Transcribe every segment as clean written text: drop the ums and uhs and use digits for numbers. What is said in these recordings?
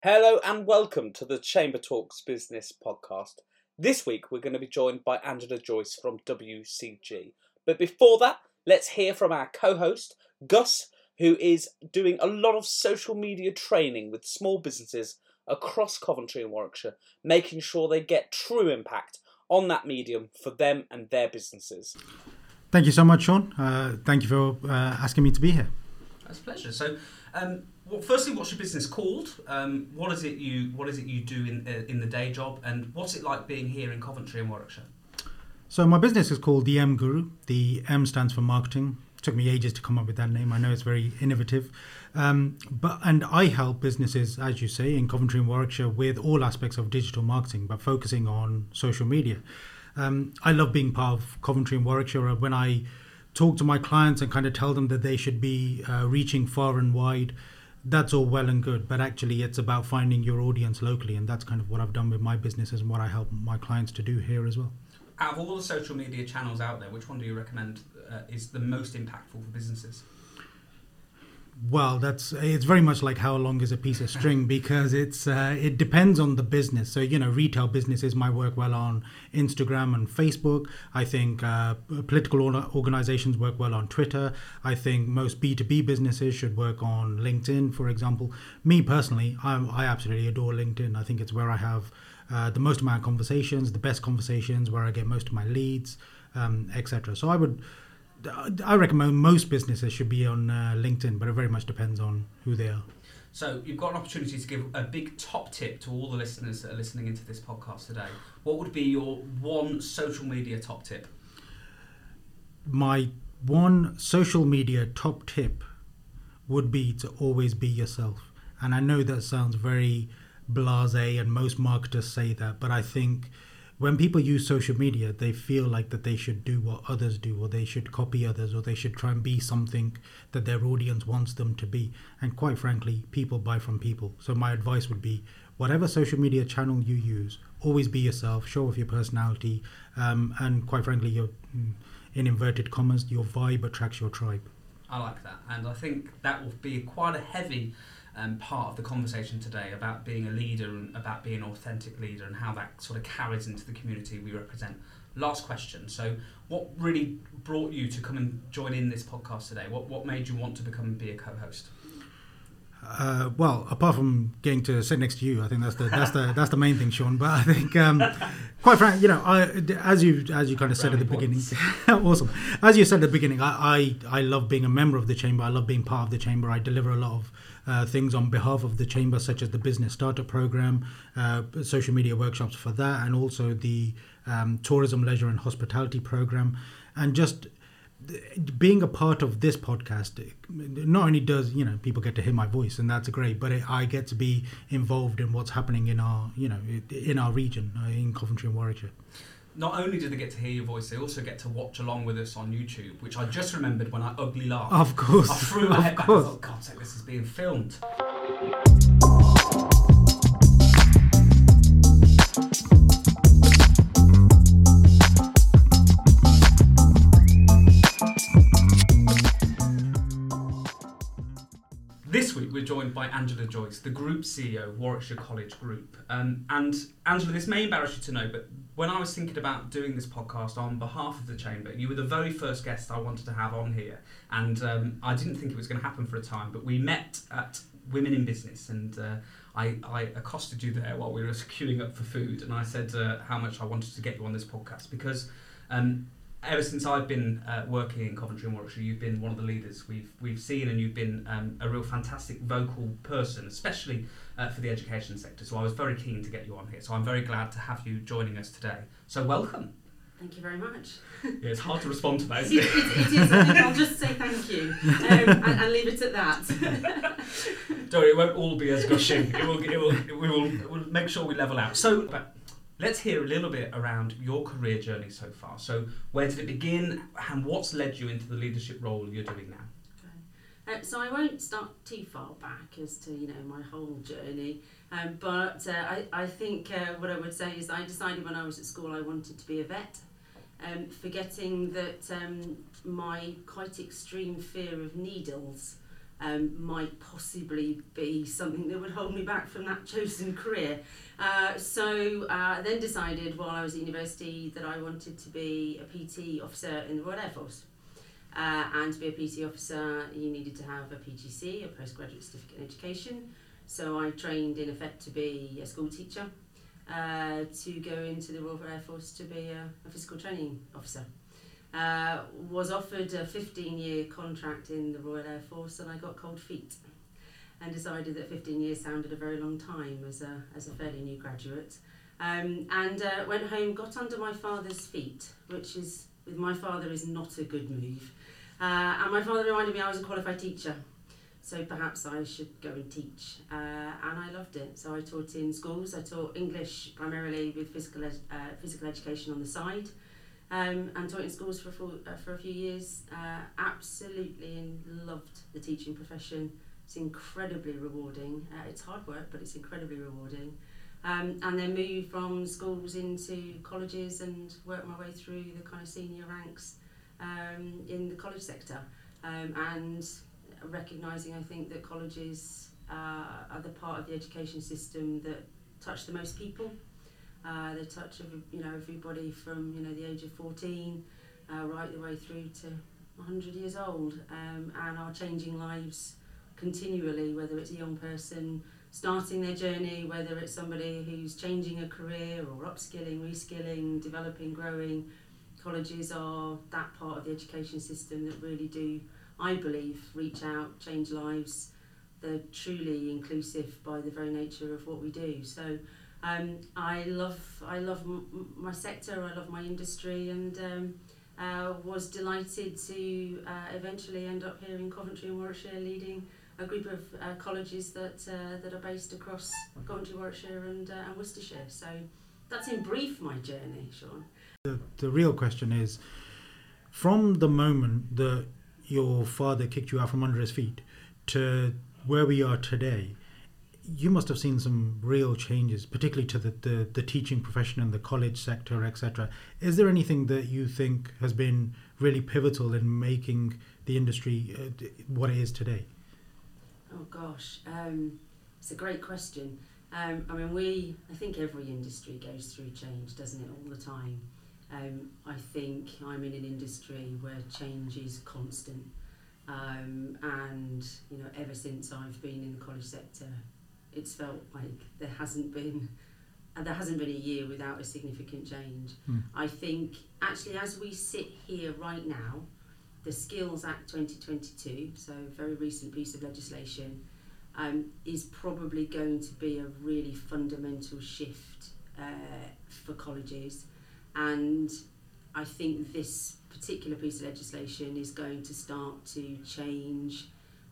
Hello and welcome to the Chamber Talks Business Podcast. This week we're going to be joined by Angela Joyce from WCG. But before that, let's hear from our co-host, Gus, who is doing a lot of social media training with small businesses across Coventry and Warwickshire, making sure they get true impact on that medium for them and their businesses. Thank you so much, Sean. Thank you for asking me to be here. That's a pleasure. So, firstly, what's your business called? What is it you do in the day job, and what's it like being here in Coventry and Warwickshire? So my business is called The M Guru. The M stands for marketing. It took me ages to come up with that name. I know it's very innovative. And I help businesses, as you say, in Coventry and Warwickshire with all aspects of digital marketing, but focusing on social media. I love being part of Coventry and Warwickshire. When I talk to my clients and kind of tell them that they should be reaching far and wide, that's all well and good, but actually it's about finding your audience locally, and that's kind of what I've done with my businesses and what I help my clients to do here as well. Out of all the social media channels out there, which one do you recommend is the most impactful for businesses? Well, it's very much like how long is a piece of string, because it depends on the business. So, retail businesses might work well on Instagram and Facebook. I think political organizations work well on Twitter. I think most B2B businesses should work on LinkedIn, for example. Me personally, I absolutely adore LinkedIn. I think it's where I have the most amount of conversations, the best conversations, where I get most of my leads, etc. So I recommend most businesses should be on LinkedIn, but it very much depends on who they are. So you've got an opportunity to give a big top tip to all the listeners that are listening into this podcast today. What would be your one social media top tip? My one social media top tip would be to always be yourself. And I know that sounds very blasé, and most marketers say that, but I think when people use social media, they feel like that they should do what others do, or they should copy others, or they should try and be something that their audience wants them to be. And quite frankly, people buy from people. So my advice would be, whatever social media channel you use, always be yourself, show off your personality, and quite frankly, in inverted commas, your vibe attracts your tribe. I like that, and I think that will be quite a heavy part of the conversation today about being a leader and about being an authentic leader and how that sort of carries into the community we represent. Last question. So what really brought you to come and join in this podcast today? What made you want to become and be a co-host? Well, apart from getting to sit next to you, I think that's the main thing, Sean. But I think, quite frankly, as you kind of said at the beginning, awesome. As you said at the beginning, I love being a member of the chamber. I love being part of the chamber. I deliver a lot of things on behalf of the chamber, such as the business startup program, social media workshops for that, and also the tourism, leisure, and hospitality program, and just being a part of this podcast. Not only does people get to hear my voice, and that's great, but I get to be involved in what's happening in our region, in Coventry and Warwickshire. Not only do they get to hear your voice, they also get to watch along with us on YouTube, which I just remembered when I ugly laughed. Of course. I threw my head back. I thought, God's sake, this is being filmed. This week we're joined by Angela Joyce, the Group CEO, Warwickshire College Group. And Angela, this may embarrass you to know, but when I was thinking about doing this podcast on behalf of the Chamber, you were the very first guest I wanted to have on here. And I didn't think it was going to happen for a time, but we met at Women in Business, and I accosted you there while we were queuing up for food, and I said how much I wanted to get you on this podcast because ever since I've been working in Coventry and Warwickshire, you've been one of the leaders we've seen, and you've been a real fantastic vocal person, especially for the education sector. So I was very keen to get you on here. So I'm very glad to have you joining us today. So welcome. Thank you very much. Yeah, it's hard to respond to that, isn't it? It is. I think I'll just say thank you and leave it at that. Don't worry, it won't all be as gushing. We'll make sure we level out. So let's hear a little bit around your career journey so far. So where did it begin, and what's led you into the leadership role you're doing now? So I won't start too far back as to my whole journey, but I think what I would say is I decided when I was at school I wanted to be a vet. Forgetting that my quite extreme fear of needles might possibly be something that would hold me back from that chosen career. So I then decided while I was at university that I wanted to be a PT officer in the Royal Air Force. And to be a PT officer, you needed to have a PGC, a postgraduate certificate in education. So I trained in effect to be a school teacher, to go into the Royal Air Force to be a physical training officer. Was offered a 15-year contract in the Royal Air Force, and I got cold feet and decided that 15 years sounded a very long time as a fairly new graduate. And went home, got under my father's feet, which is, with my father, is not a good move. And my father reminded me I was a qualified teacher, so perhaps I should go and teach. And I loved it. So I taught in schools. I taught English primarily with physical education on the side. And taught in schools for a few years. Absolutely loved the teaching profession. It's incredibly rewarding. It's hard work, but it's incredibly rewarding. And then moved from schools into colleges and worked my way through the kind of senior ranks in the college sector. And recognising, I think, that colleges are the part of the education system that touch the most people. They touch everybody from the age of 14 right the way through to 100 years old, and are changing lives continually, whether it's a young person starting their journey, whether it's somebody who's changing a career or upskilling, reskilling, developing, growing. Colleges are that part of the education system that really do, I believe, reach out, change lives. They're truly inclusive by the very nature of what we do. So I love my sector, I love my industry, and was delighted to eventually end up here in Coventry and Warwickshire, leading a group of colleges that are based across Coventry, Warwickshire and Worcestershire. So that's in brief my journey, Sean. The real question is, from the moment that your father kicked you out from under his feet to where we are today, you must have seen some real changes, particularly to the teaching profession and the college sector, etc. Is there anything that you think has been really pivotal in making the industry what it is today? Oh gosh, it's a great question. I think every industry goes through change, doesn't it, all the time. I think I'm in an industry where change is constant, and ever since I've been in the college sector, it's felt like there hasn't been a year without a significant change. I think actually as we sit here right now, the Skills Act 2022, so a very recent piece of legislation, is probably going to be a really fundamental shift for colleges. And I think this particular piece of legislation is going to start to change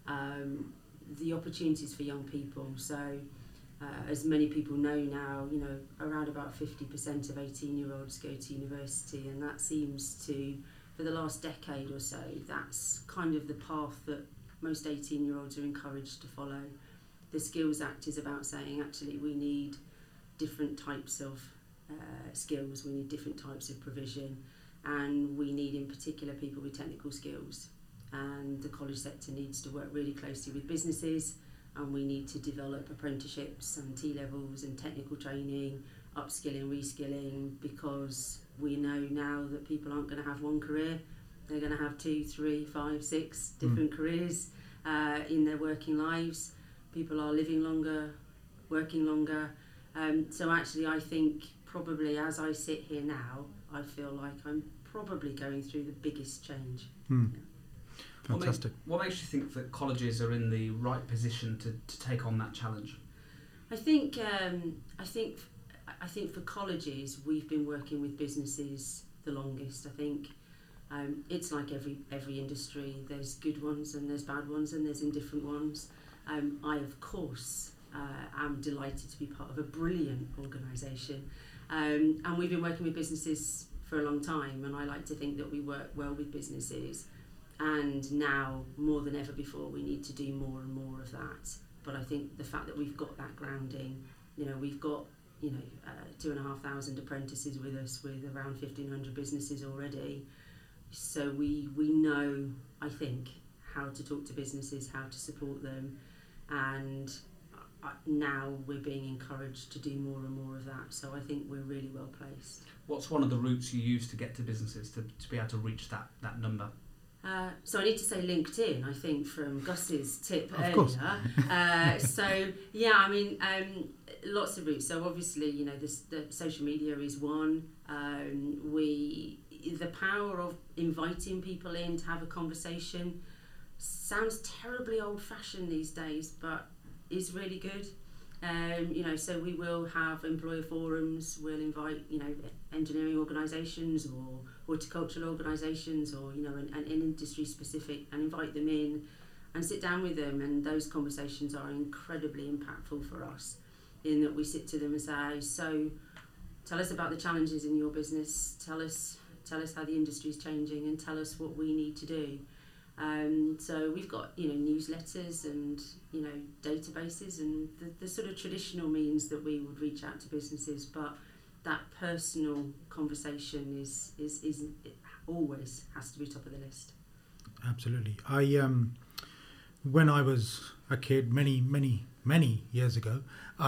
the opportunities for young people. So as many people know now, around about 50% of 18-year-olds go to university, and that seems to, for the last decade or so, that's kind of the path that most 18-year-olds are encouraged to follow. The Skills Act is about saying, actually, we need different types of skills, we need different types of provision, and we need in particular people with technical skills. And the college sector needs to work really closely with businesses, and we need to develop apprenticeships and T-levels and technical training, upskilling, reskilling, because we know now that people aren't going to have one career, they're going to have 2, 3, 5, 6 different careers in their working lives. People are living longer, working longer. So actually I think probably as I sit here now, I feel like I'm probably going through the biggest change. Yeah. Fantastic. What makes you think that colleges are in the right position to take on that challenge? I think for colleges, we've been working with businesses the longest. I think it's like every industry. There's good ones and there's bad ones and there's indifferent ones. I of course am delighted to be part of a brilliant organisation, and we've been working with businesses for a long time, and I like to think that we work well with businesses. And now, more than ever before, we need to do more and more of that. But I think the fact that we've got that grounding, we've got 2,500 apprentices with us, with around 1,500 businesses already. So we know, I think, how to talk to businesses, how to support them, and now we're being encouraged to do more and more of that. So I think we're really well placed. What's one of the routes you use to get to businesses to be able to reach that number? So I need to say LinkedIn, I think, from Gus's tip Of earlier. course. So yeah, I mean, lots of routes. So obviously, you know, the social media is one. The power of inviting people in to have a conversation sounds terribly old-fashioned these days, but is really good. You know, so we will have employer forums. We'll invite, you know, engineering organisations or horticultural organisations, or you know, an industry specific, and invite them in and sit down with them. And those conversations are incredibly impactful for us, in that we sit to them and say, so tell us about the challenges in your business. Tell us how the industry is changing, and tell us what we need to do. So we've got, you know, newsletters and, you know, databases and the sort of traditional means that we would reach out to businesses, but that personal conversation is it always has to be top of the list. Absolutely. When I was a kid, many years ago,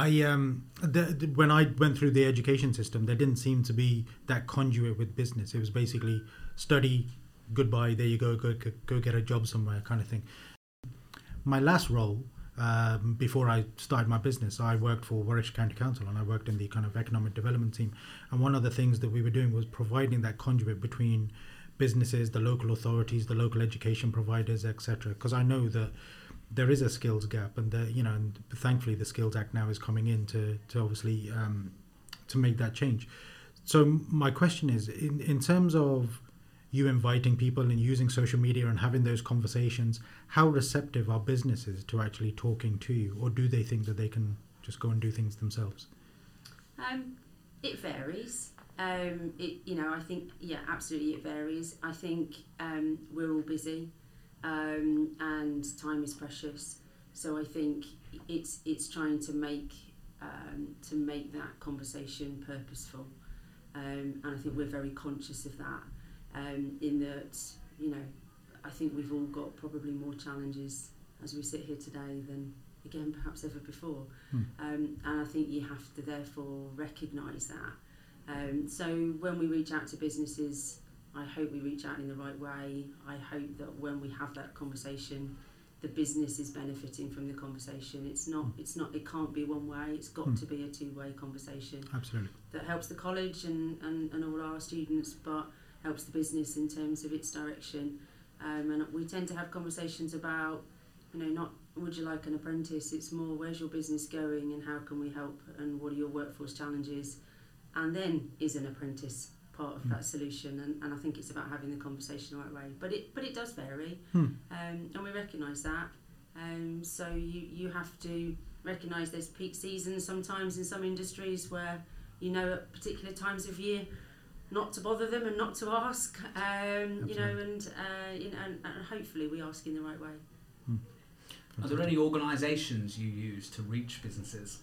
when I went through the education system, there didn't seem to be that conduit with business. It was basically study, goodbye, there you go get a job somewhere kind of thing. My last role, before I started my business, I worked for Warwickshire County Council, and I worked in the kind of economic development team. And one of the things that we were doing was providing that conduit between businesses, the local authorities, the local education providers, etc. Because I know that there is a skills gap, and and thankfully the Skills Act now is coming in to obviously to make that change. So my question is, in terms of you inviting people and using social media and having those conversations, how receptive are businesses to actually talking to you, or do they think that they can just go and do things themselves? It varies. I think, yeah, absolutely it varies. I think we're all busy, and time is precious. So I think it's trying to make that conversation purposeful, and I think we're very conscious of that. In that, you know, I think we've all got probably more challenges as we sit here today than, again, perhaps ever before. And I think you have to therefore recognise that. So when we reach out to businesses, I hope we reach out in the right way. I hope that when we have that conversation, the business is benefiting from the conversation. It can't be one way. It's got to be a two-way conversation. Absolutely. That helps the college and all our students, but helps the business in terms of its direction. And we tend to have conversations about, you know, not would you like an apprentice, it's more where's your business going and how can we help, and what are your workforce challenges, and then is an apprentice part of that solution. And I think it's about having the conversation the right way, but it does vary, and we recognise that. So you have to recognise there's peak seasons sometimes in some industries where, you know, at particular times of year not to bother them and not to ask, you know, and hopefully we ask in the right way. Are there any organisations you use to reach businesses?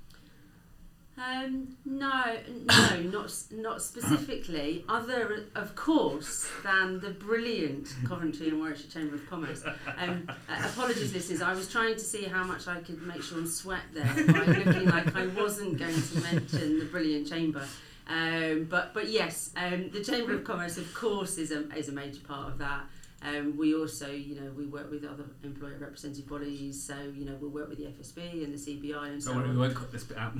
No, not specifically. Other, of course, than the brilliant Coventry and Warwickshire Chamber of Commerce. Apologies, listeners. I was trying to see how much I could make Sean sweat there by looking like I wasn't going to mention the brilliant chamber. But yes, the Chamber of Commerce, of course, is a major part of that. We also, you know, we work with other employer representative bodies, so, you know, we'll work with the FSB and the CBI and so on. We won't cut this bit out.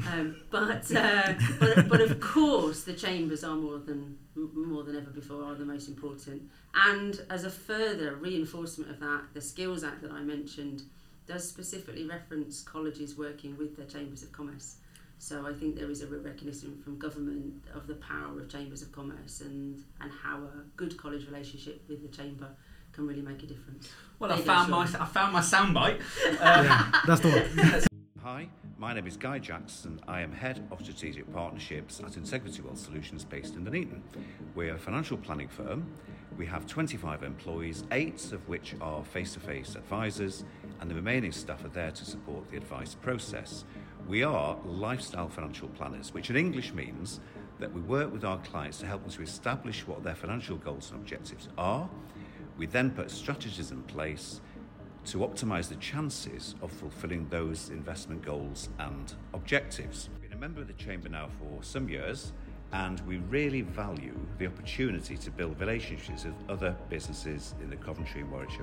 But of course, the chambers are more than ever before are the most important. And as a further reinforcement of that, the Skills Act that I mentioned does specifically reference colleges working with their chambers of commerce. So I think there is a real recognition from government of the power of chambers of commerce and how a good college relationship with the chamber can really make a difference. Well, I found my soundbite. Yeah, that's the one. Hi, my name is Guy Jackson. I am Head of Strategic Partnerships at Integrity Wealth Solutions based in Nuneaton. We're a financial planning firm. We have 25 employees, 8 of which are face-to-face advisors, and the remaining staff are there to support the advice process. We are lifestyle financial planners, which in English means that we work with our clients to help them to establish what their financial goals and objectives are. We then put strategies in place to optimise the chances of fulfilling those investment goals and objectives. I've been a member of the Chamber now for some years, and we really value the opportunity to build relationships with other businesses in the Coventry and Warwickshire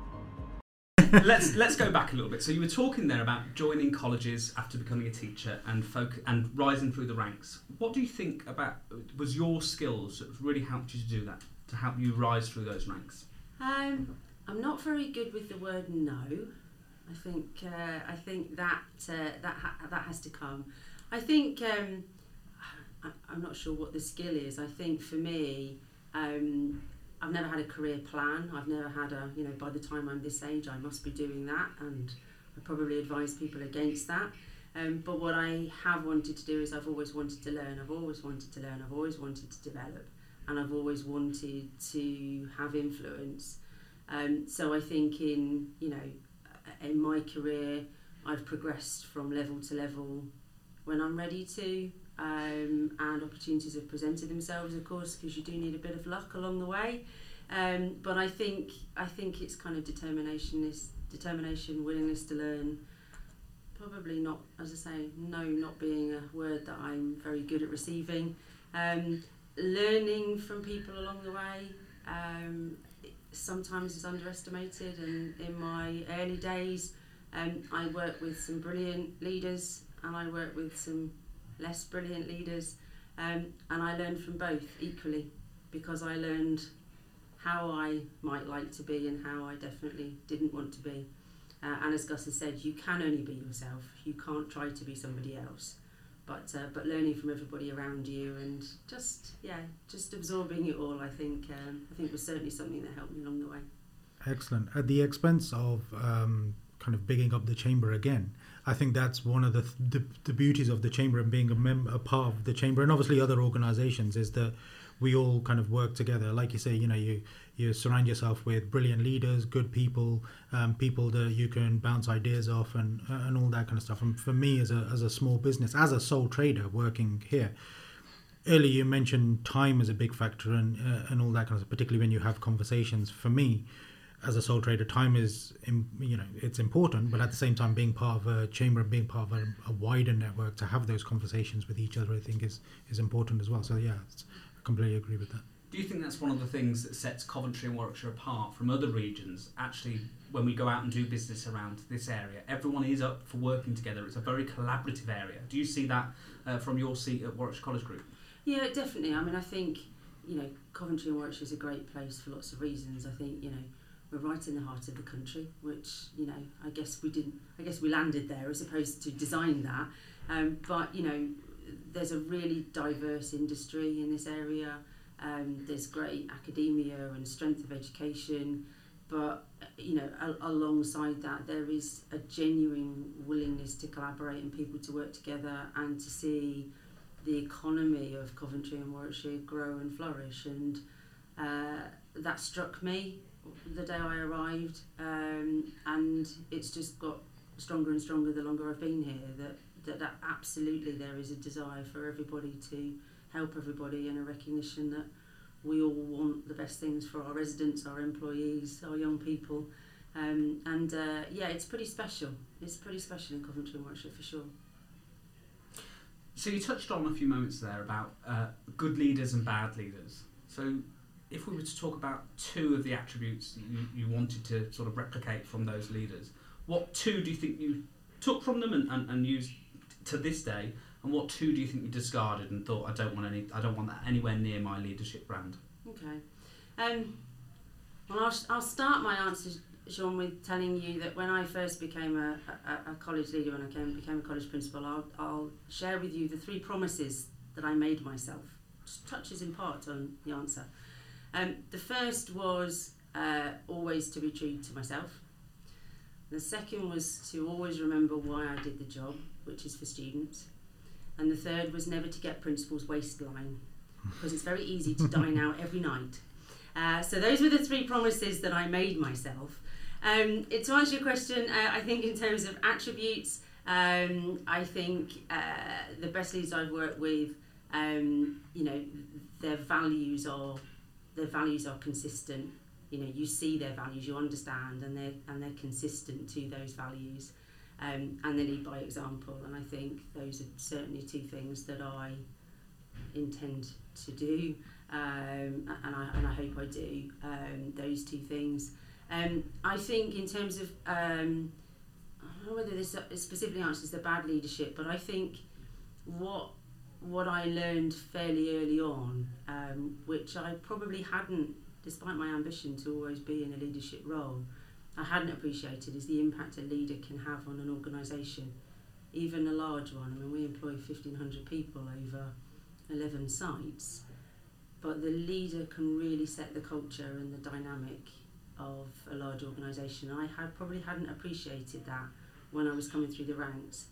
area. Let's go back a little bit. So you were talking there about joining colleges after becoming a teacher and rising through the ranks. What do you think about was your skills that really helped you to do that, to help you rise through those ranks? I'm not very good with the word no. I think that has to come. I think I'm not sure what the skill is. I think for me, I've never had a career plan. I've never had by the time I'm this age, I must be doing that, and I probably advise people against that. But what I have wanted to do is I've always wanted to learn. I've always wanted to learn. I've always wanted to develop, and I've always wanted to have influence. So I think in my career, I've progressed from level to level when I'm ready to, and opportunities have presented themselves, of course, because you do need a bit of luck along the way. But I think it's kind of determination, willingness to learn. Probably not, as I say, no, not being a word that I'm very good at receiving. Learning from people along the way. Sometimes is underestimated, and in my early days I worked with some brilliant leaders and I worked with some less brilliant leaders, and I learned from both equally, because I learned how I might like to be and how I definitely didn't want to be, and as Gus has said, you can only be yourself, you can't try to be somebody else, but learning from everybody around you and just absorbing it all, I think was certainly something that helped me along the way. Excellent. At the expense of kind of bigging up the Chamber again, I think that's one of the beauties of the Chamber and being a part of the Chamber, and obviously other organisations, is that we all kind of work together. Like you say, you surround yourself with brilliant leaders, good people, people that you can bounce ideas off, and all that kind of stuff. And for me, as a small business, as a sole trader working here, earlier you mentioned time is a big factor, and all that kind of stuff, particularly when you have conversations. For me, as a sole trader, time is, it's important, but at the same time, being part of a chamber and being part of a wider network to have those conversations with each other, I think is important as well. So yeah, I completely agree with that. Do you think that's one of the things that sets Coventry and Warwickshire apart from other regions? Actually, when we go out and do business around this area, everyone is up for working together. It's a very collaborative area. Do you see that from your seat at Warwickshire College Group? Yeah, definitely. I mean, I think, Coventry and Warwickshire is a great place for lots of reasons. I think, we're right in the heart of the country, which, I guess we landed there as opposed to design that. But, there's a really diverse industry in this area. There's great academia and strength of education, but alongside that there is a genuine willingness to collaborate and people to work together and to see the economy of Coventry and Warwickshire grow and flourish, and that struck me the day I arrived, and it's just got stronger and stronger the longer I've been here, that absolutely there is a desire for everybody to help everybody, and a recognition that we all want the best things for our residents, our employees, our young people, it's pretty special. It's pretty special in Coventry and Warwickshire for sure. So you touched on a few moments there about good leaders and bad leaders. So if we were to talk about two of the attributes that you wanted to sort of replicate from those leaders, what two do you think you took from them and used to this day, and what two do you think you discarded and thought, I don't want that anywhere near my leadership brand? Okay. Well, I'll start my answer, Sean, with telling you that when I first became a college leader, when I became a college principal, I'll share with you the 3 promises that I made myself. Just touches in part on the answer. The first was always to be true to myself. The second was to always remember why I did the job, which is for students. And the third was never to get principal's waistline, because it's very easy to dine out every night. So those were the 3 promises that I made myself. To answer your question, I think in terms of attributes, I think the best leaders I've worked with, their values are consistent. you see their values, you understand, and they're consistent to those values, and they lead by example. And I think those are certainly two things that I intend to do, and I hope I do, those two things. I think in terms of, I don't know whether this specifically answers the bad leadership, but I think what I learned fairly early on, which I probably hadn't, despite my ambition to always be in a leadership role, I hadn't appreciated, is the impact a leader can have on an organisation, even a large one. I mean, we employ 1,500 people over 11 sites, but the leader can really set the culture and the dynamic of a large organisation. I probably hadn't appreciated that when I was coming through the ranks.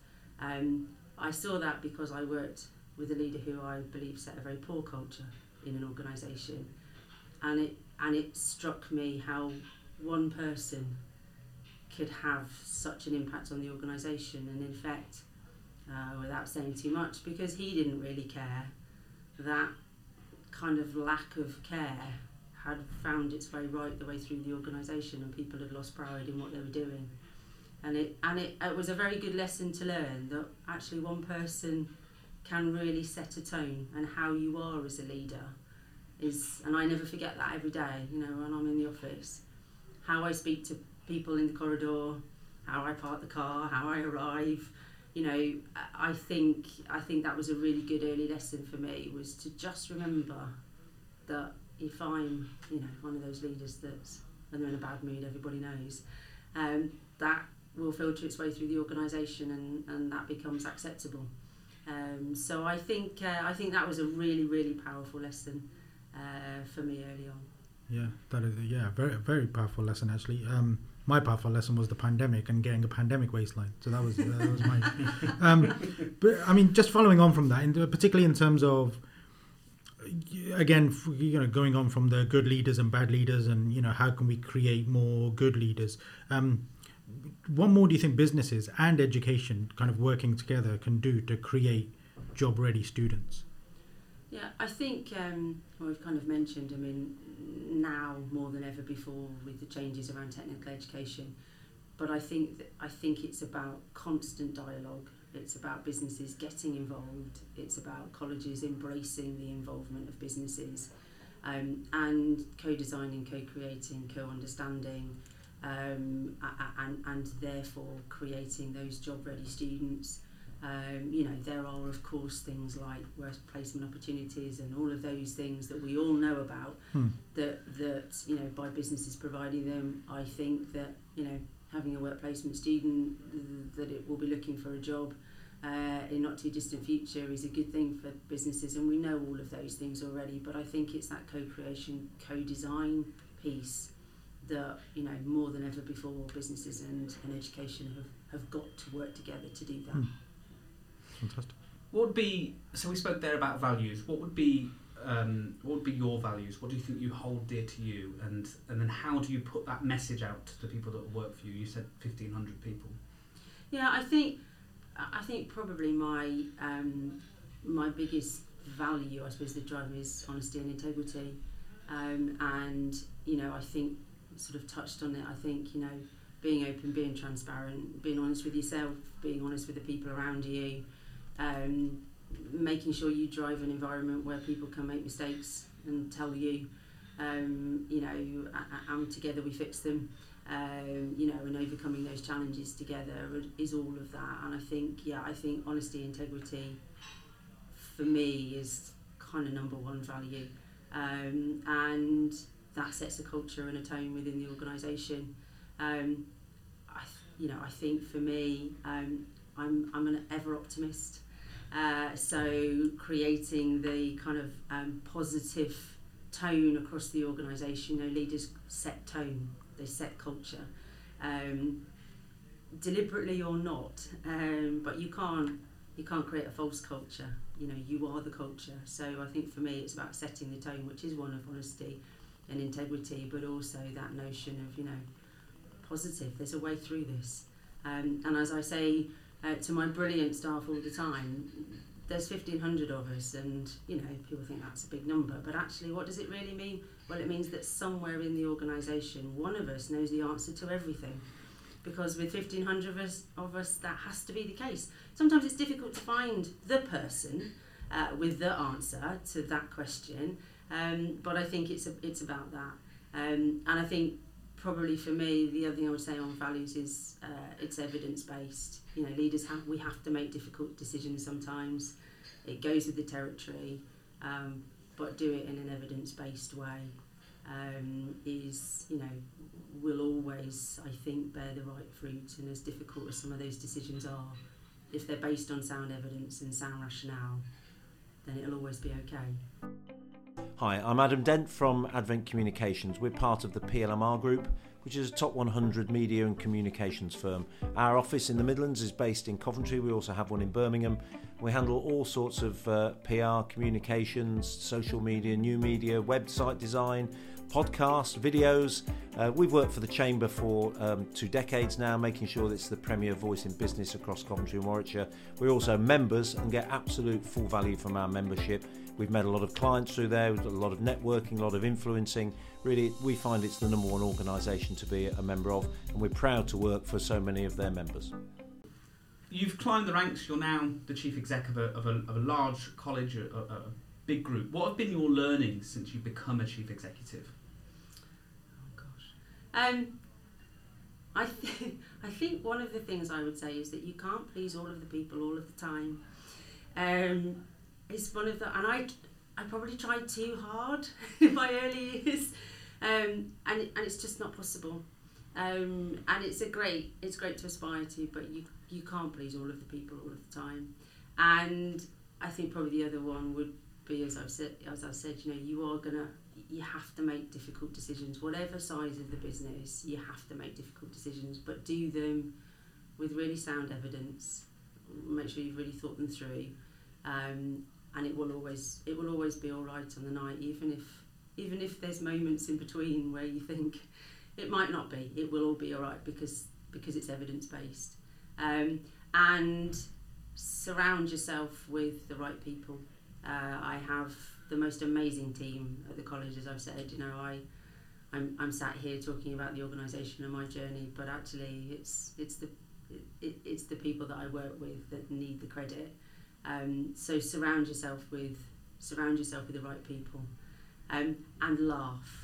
I saw that because I worked with a leader who I believe set a very poor culture in an organisation, and it struck me how one person could have such an impact on the organisation. And in fact, without saying too much, because he didn't really care, that kind of lack of care had found its way right the way through the organisation, and people had lost pride in what they were doing. And it was a very good lesson to learn that actually one person can really set a tone, and how you are as a leader is, and I never forget that every day, when I'm in the office, how I speak to people in the corridor, how I park the car, how I arrive. I think that was a really good early lesson for me, was to just remember that if I'm, one of those leaders that's, when they're in a bad mood, everybody knows, that will filter its way through the organisation, and that becomes acceptable. So I think that was a really, really powerful lesson for me early on. Yeah, that is very, very powerful lesson actually. My powerful lesson was the pandemic and getting a pandemic waistline. So that was my. But I mean, just following on from that, particularly in terms of, again, going on from the good leaders and bad leaders, and how can we create more good leaders? What more do you think businesses and education kind of working together can do to create job-ready students? Yeah, I think we've kind of mentioned, I mean, now more than ever before with the changes around technical education, but I think it's about constant dialogue. It's about businesses getting involved. It's about colleges embracing the involvement of businesses, and co-designing, co-creating, co-understanding, and therefore creating those job-ready students. There are of course things like work placement opportunities and all of those things that we all know about, that by businesses providing them. I think that having a work placement student that it will be looking for a job in not too distant future is a good thing for businesses, and we know all of those things already. But I think it's that co-creation, co-design piece that more than ever before, businesses and education have got to work together to do that. Fantastic. What would be, so we spoke there about values, what would be your values? What do you think you hold dear to you, and then how do you put that message out to the people that work for you? You said 1,500 people. Yeah, I think probably my biggest value, I suppose, that drives me is honesty and integrity, and I think sort of touched on it. I think being open, being transparent, being honest with yourself, being honest with the people around you, making sure you drive an environment where people can make mistakes and tell you, and together we fix them, and overcoming those challenges together is all of that. And I think honesty, integrity for me is kind of number one value, and that sets a culture and a tone within the organisation. I think for me, I'm an ever optimist. So creating the kind of positive tone across the organisation. Leaders set tone, they set culture, deliberately or not. But you can't create a false culture. You are the culture. So I think for me, it's about setting the tone, which is one of honesty and integrity, but also that notion of positive. There's a way through this, and as I say to my brilliant staff all the time, there's 1,500 of us, and people think that's a big number, but actually what does it really mean? Well, it means that somewhere in the organisation one of us knows the answer to everything, because with 1,500 of us that has to be the case. Sometimes it's difficult to find the person with the answer to that question, but I think it's about that, and I think probably for me the other thing I would say on values is it's evidence-based. Leaders we have to make difficult decisions sometimes. It goes with the territory, but do it in an evidence-based way will always, I think, bear the right fruit. And as difficult as some of those decisions are, if they're based on sound evidence and sound rationale, then it'll always be okay. Hi, I'm Adam Dent from Advent Communications. We're part of the PLMR Group, which is a top 100 media and communications firm. Our office in the Midlands is based in Coventry. We also have one in Birmingham. We handle all sorts of PR, communications, social media, new media, website design, podcasts, videos. We've worked for the Chamber for 2 decades now, making sure that it's the premier voice in business across Coventry and Warwickshire. We're also members and get absolute full value from our membership. We've met a lot of clients through there, we've got a lot of networking, a lot of influencing. Really, we find it's the number one organisation to be a member of, and we're proud to work for so many of their members. You've climbed the ranks, you're now the chief exec of a large college, a big group. What have been your learnings since you've become a chief executive? Oh gosh. I think one of the things I would say is that you can't please all of the people all of the time. It's one of the, and I probably tried too hard in my early years, and it's just not possible. And it's great to aspire to, but you can't please all of the people all of the time. And I think probably the other one would be, as I've said, you have to make difficult decisions, whatever size of the business. You have to make difficult decisions, but do them with really sound evidence. Make sure you've really thought them through. And it will always be all right on the night, even if there's moments in between where you think it might not be. It will all be all right because it's evidence based. And surround yourself with the right people. I have the most amazing team at the college, as I've said. I'm sat here talking about the organisation and my journey, but actually it's the people that I work with that need the credit. So surround yourself with the right people, and laugh.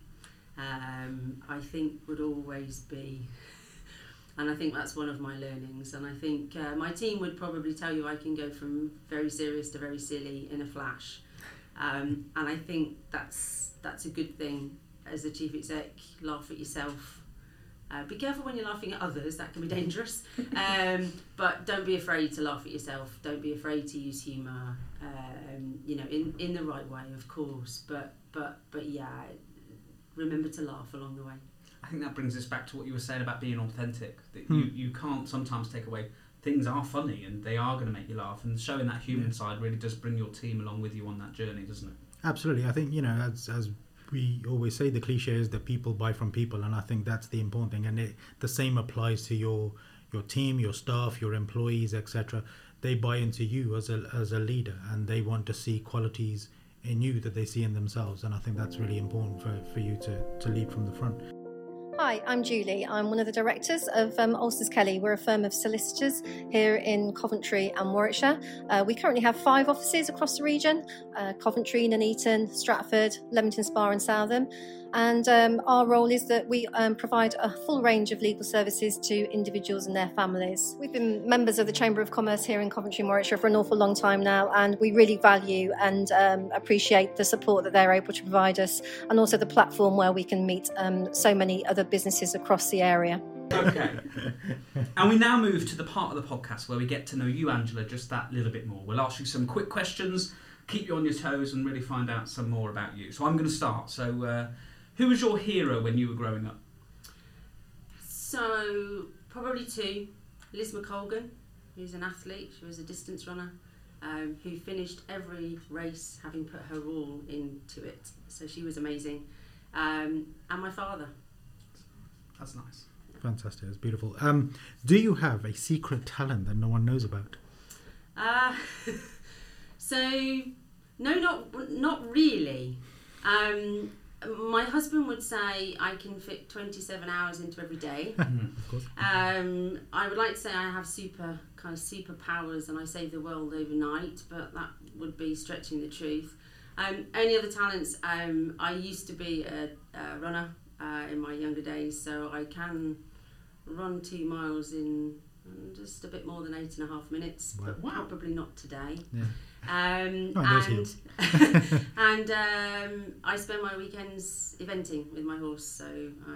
I think would always be, and I think that's one of my learnings. And I think my team would probably tell you I can go from very serious to very silly in a flash, and I think that's a good thing as a chief exec. Laugh at yourself. Be careful when you're laughing at others, that can be dangerous. But don't be afraid to laugh at yourself. Don't be afraid to use humour, in the right way, of course. But yeah, remember to laugh along the way. I think that brings us back to what you were saying about being authentic. That you can't sometimes take away, things are funny and they are going to make you laugh. And showing that human side really does bring your team along with you on that journey, doesn't it? Absolutely. I think, as we always say, the cliche is that people buy from people, and I think that's the important thing. And the same applies to your team, your staff, your employees, etc. They buy into you as a leader, and they want to see qualities in you that they see in themselves. And I think that's really important for you to lead from the front. Hi, I'm Julie. I'm one of the directors of Ulsters Kelly. We're a firm of solicitors here in Coventry and Warwickshire. We currently have 5 offices across the region: Coventry, Nuneaton, Stratford, Leamington Spa and Southam. And our role is that we provide a full range of legal services to individuals and their families. We've been members of the Chamber of Commerce here in Coventry and Warwickshire for an awful long time now, and we really value and appreciate the support that they're able to provide us, and also the platform where we can meet so many other businesses across the area. Okay. And we now move to the part of the podcast where we get to know you, Angela, just that little bit more. We'll ask you some quick questions, keep you on your toes, and really find out some more about you. So I'm going to start. So who was your hero when you were growing up? So probably 2. Liz McColgan, who's an athlete. She was a distance runner who finished every race having put her all into it. So she was amazing. And my father. That's nice. Fantastic. It's beautiful. Do you have a secret talent that no one knows about? So, no, not really. My husband would say I can fit 27 hours into every day. Of course. I would like to say I have superpowers and I save the world overnight, but that would be stretching the truth. Only other talents, I used to be a runner in my younger days, so I can run 2 miles in just a bit more than 8.5 minutes, but probably not today. Yeah. And I spend my weekends eventing with my horse, so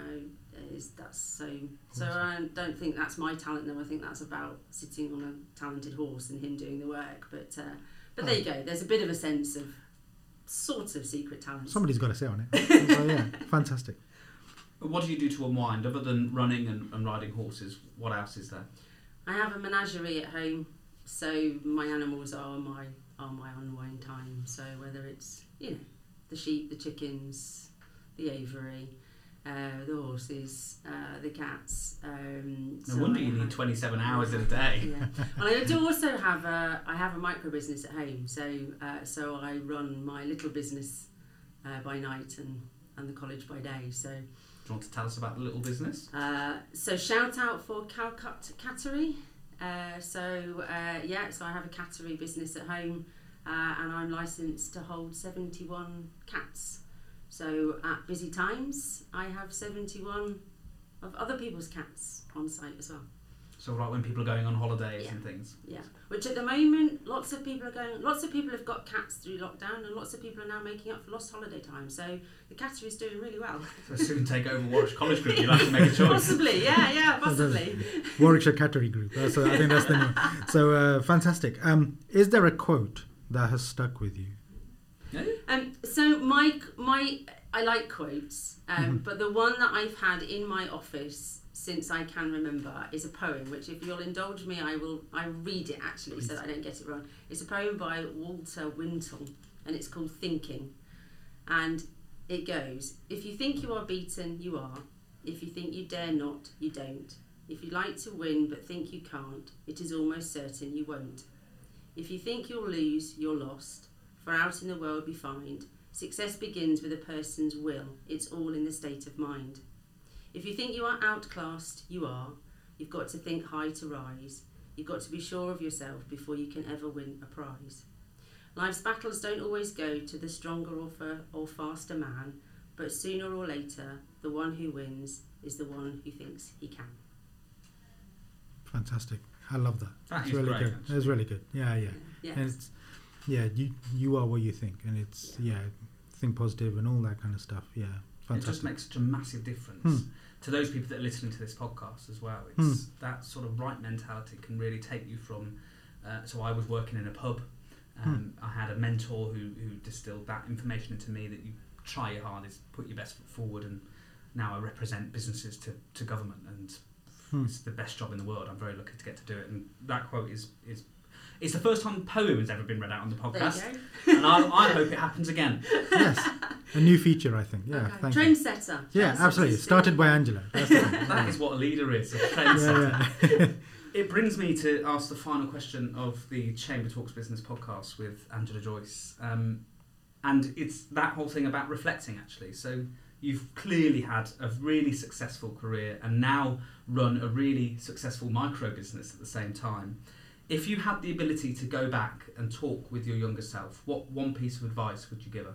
I don't think that's my talent though. I think that's about sitting on a talented horse and him doing the work, but there you go, there's a bit of a sense of sort of secret talent. Somebody's got to say on it. So yeah, fantastic. What do you do to unwind other than running and riding horses? What else is there? I have a menagerie at home, so my animals are my unwind time. So whether it's the sheep, the chickens, the aviary, the horses, the cats. No wonder you need 27 hours in a day. Yeah. And I do also have a micro business at home. So I run my little business by night and the college by day. So. Do you want to tell us about the little business? So shout out for Calcutta Cattery. So I have a cattery business at home, and I'm licensed to hold 71 cats. So at busy times, I have 71 of other people's cats on site as well. So right when people are going on holidays and things. Yeah, which at the moment, lots of people have got cats through lockdown, and lots of people are now making up for lost holiday time. So the cattery is doing really well. So soon take over Warwickshire College Group, you'll have to make a choice. Possibly, yeah, possibly. Warwickshire Cattery Group. I think that's the name. So fantastic. Is there a quote that has stuck with you? Yeah. So I like quotes, but the one that I've had in my office since I can remember is a poem, which if you'll indulge me, I read it actually, so that I don't get it wrong. It's a poem by Walter Wintle, and it's called Thinking. And it goes, if you think you are beaten, you are. If you think you dare not, you don't. If you like to win but think you can't, it is almost certain you won't. If you think you'll lose, you're lost. For out in the world we find, success begins with a person's will. It's all in the state of mind. If you think you are outclassed, you are. You've got to think high to rise. You've got to be sure of yourself before you can ever win a prize. Life's battles don't always go to the stronger or faster man, but sooner or later, the one who wins is the one who thinks he can. Fantastic. I love that. That's really great, good. actually. That's really good. Yeah. Yes. And it's, you are what you think, and it's think positive and all that kind of stuff. Yeah. Fantastic. It just makes such a massive difference to those people that are listening to this podcast as well. It's that sort of right mentality can really take you from. So I was working in a pub. I had a mentor who distilled that information into me that you try your hardest, put your best foot forward, and now I represent businesses to government, and it's the best job in the world. I'm very lucky to get to do it, and that quote is it's the first time a poem has ever been read out on the podcast, and I hope it happens again. Yes, a new feature, I think. Yeah, okay. Trendsetter. Yeah, absolutely. Started by Angela. That is what a leader is, a trendsetter. Yeah. It brings me to ask the final question of the Chamber Talks Business podcast with Angela Joyce, and it's that whole thing about reflecting, actually. So you've clearly had a really successful career and now run a really successful micro business at the same time. If you had the ability to go back and talk with your younger self, what one piece of advice would you give her?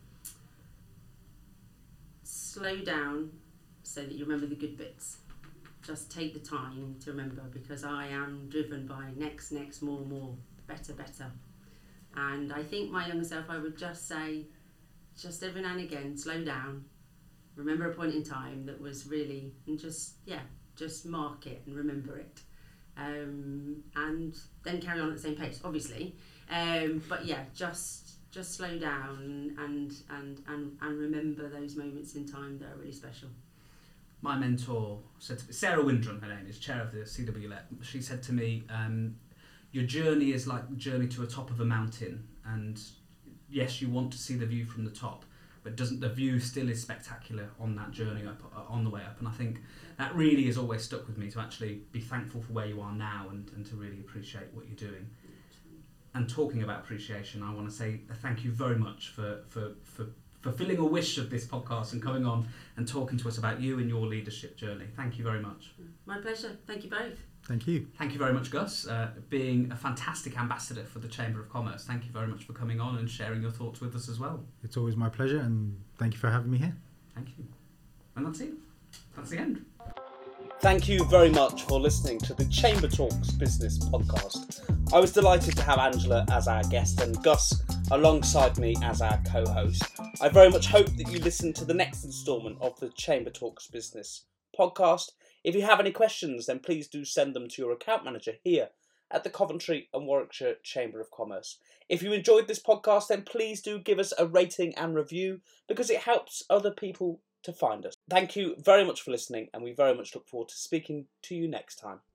Slow down so that you remember the good bits. Just take the time to remember, because I am driven by next, more, better. And I think my younger self, I would just say, just every now and again, slow down, remember a point in time that was really, and just mark it and remember it. And then carry on at the same pace, obviously. But yeah, just slow down and remember those moments in time that are really special. My mentor said to me, Sarah Windrum, her name is, chair of the CWLEP, she said to me, your journey is like the journey to the top of a mountain, and yes, you want to see the view from the top, but the view still is spectacular on that journey up, on the way up. And I think that really has always stuck with me, to actually be thankful for where you are now and to really appreciate what you're doing. and talking about appreciation, I want to say thank you very much for fulfilling a wish of this podcast and coming on and talking to us about you and your leadership journey. Thank you very much. My pleasure. Thank you both. Thank you. Thank you very much, Gus, being a fantastic ambassador for the Chamber of Commerce. Thank you very much for coming on and sharing your thoughts with us as well. It's always my pleasure, and thank you for having me here. Thank you. And that's it. That's the end. Thank you very much for listening to the Chamber Talks Business Podcast. I was delighted to have Angela as our guest and Gus alongside me as our co-host. I very much hope that you listen to the next instalment of the Chamber Talks Business Podcast. If you have any questions, then please do send them to your account manager here at the Coventry and Warwickshire Chamber of Commerce. If you enjoyed this podcast, then please do give us a rating and review because it helps other people to find us. Thank you very much for listening, and we very much look forward to speaking to you next time.